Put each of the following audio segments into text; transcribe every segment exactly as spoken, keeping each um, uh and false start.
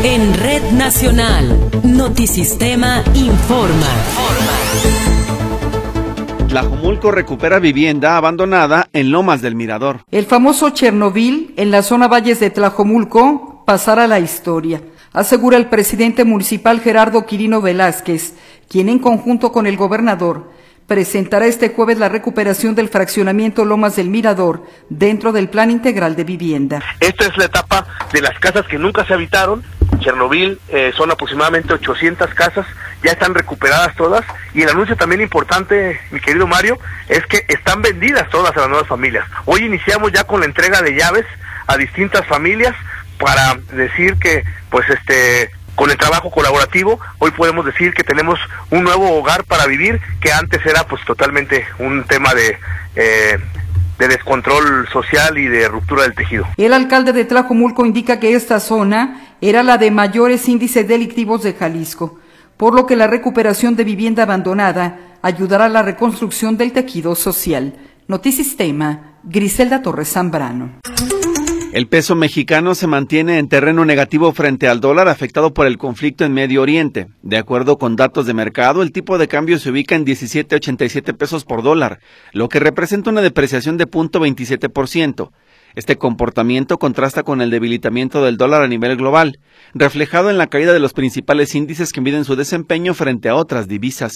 En Red Nacional, Notisistema informa. Tlajomulco recupera vivienda abandonada en Lomas del Mirador. El famoso Chernobyl en la zona Valles de Tlajomulco pasará a la historia, asegura el presidente municipal Gerardo Quirino Velázquez, quien en conjunto con el gobernador presentará este jueves la recuperación del fraccionamiento Lomas del Mirador dentro del Plan Integral de Vivienda. Esta es la etapa de las casas que nunca se habitaron. Chernobyl eh, son aproximadamente ochocientas casas, ya están recuperadas todas, y el anuncio también importante, mi querido Mario, es que están vendidas todas a las nuevas familias. Hoy iniciamos ya con la entrega de llaves a distintas familias para decir que, pues este... con el trabajo colaborativo, hoy podemos decir que tenemos un nuevo hogar para vivir, que antes era pues totalmente un tema de, eh, de descontrol social y de ruptura del tejido. El alcalde de Tlajomulco indica que esta zona era la de mayores índices delictivos de Jalisco, por lo que la recuperación de vivienda abandonada ayudará a la reconstrucción del tejido social. Notisistema, Griselda Torres Zambrano. El peso mexicano se mantiene en terreno negativo frente al dólar afectado por el conflicto en Medio Oriente. De acuerdo con datos de mercado, el tipo de cambio se ubica en diecisiete ochenta y siete pesos por dólar, lo que representa una depreciación de cero punto veintisiete por ciento. Este comportamiento contrasta con el debilitamiento del dólar a nivel global, reflejado en la caída de los principales índices que miden su desempeño frente a otras divisas.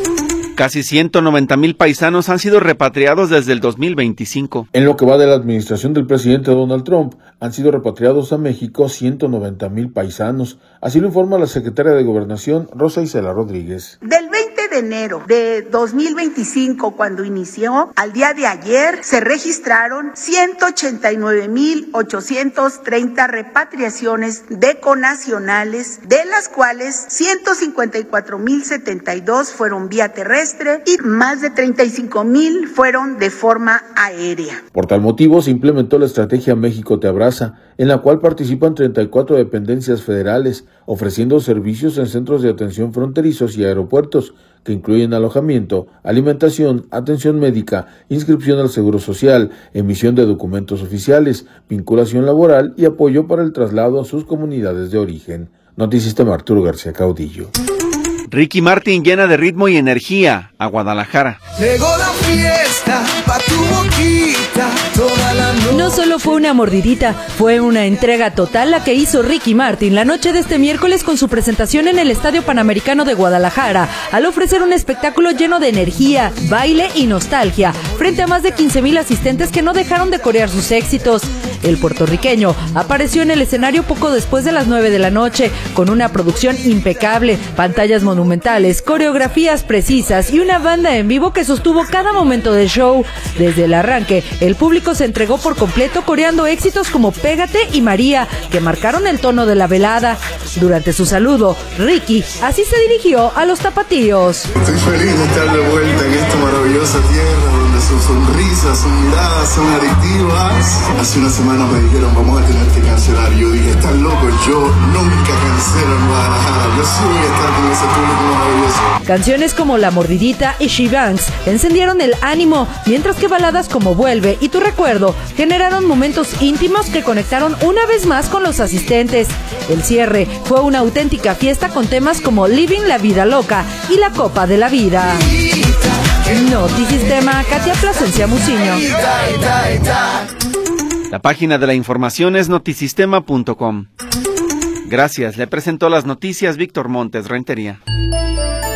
Casi ciento noventa mil paisanos han sido repatriados desde el dos mil veinticinco. En lo que va de la administración del presidente Donald Trump, han sido repatriados a México ciento noventa mil paisanos. Así lo informa la secretaria de Gobernación, Rosa Isela Rodríguez. Del veinte de enero de dos mil veinticinco, cuando inició, al día de ayer, se registraron ciento ochenta y nueve mil ochocientos treinta repatriaciones de conacionales, de las cuales ciento cincuenta y cuatro mil setenta y dos fueron vía terrestre y más de treinta y cinco mil fueron de forma aérea. Por tal motivo se implementó la estrategia México te abraza, en la cual participan treinta y cuatro dependencias federales, ofreciendo servicios en centros de atención fronterizos y aeropuertos, que incluyen alojamiento, alimentación, atención médica, inscripción al Seguro Social, emisión de documentos oficiales, vinculación laboral y apoyo para el traslado a sus comunidades de origen. Notisistema, Arturo García Caudillo. Ricky Martin llena de ritmo y energía a Guadalajara. Llegó la fiesta pa' tu boquita, toda la noche. No solo fue una mordidita, fue una entrega total la que hizo Ricky Martin la noche de este miércoles con su presentación en el Estadio Panamericano de Guadalajara, al ofrecer un espectáculo lleno de energía, baile y nostalgia, frente a más de quince mil asistentes que no dejaron de corear sus éxitos. El puertorriqueño apareció en el escenario poco después de las nueve de la noche, con una producción impecable, pantallas monumentales, coreografías precisas y una banda en vivo que sostuvo cada momento del show. Desde el arranque, el público se entregó por completo coreando éxitos como Pégate y María, que marcaron el tono de la velada. Durante su saludo, Ricky así se dirigió a los tapatíos. Estoy feliz de estar de vuelta en esta maravillosa tierra donde sus sonrisas, sus miradas son adictivas. Hace una semana me dijeron, vamos a tener que cancelar. Yo dije, están locos, yo nunca cancelo en Guadalajara. Yo sí voy a estar con ese público maravilloso. Canciones como La Mordidita y She Bangs encendieron el ánimo, mientras que baladas como Vuelve y Tu Recuerdo generaron momentos íntimos que conectaron una vez más con los asistentes. El cierre fue una auténtica fiesta con temas como Living la Vida Loca y La Copa de la Vida. Notisistema, Katia Plasencia Muciño. La página de la información es notisistema punto com. Gracias, le presentó las noticias Víctor Montes Rentería.